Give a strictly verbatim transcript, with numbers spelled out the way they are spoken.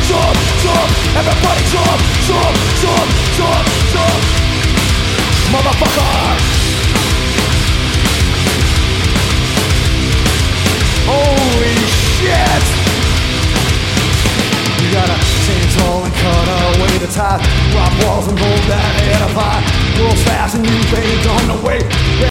jump, jump, everybody jump, jump, jump, jump, jump, motherfucker. Holy shit! You gotta stand tall and cut away the tie, drop walls and hold that head up high. Girls fast and you ain't on the way.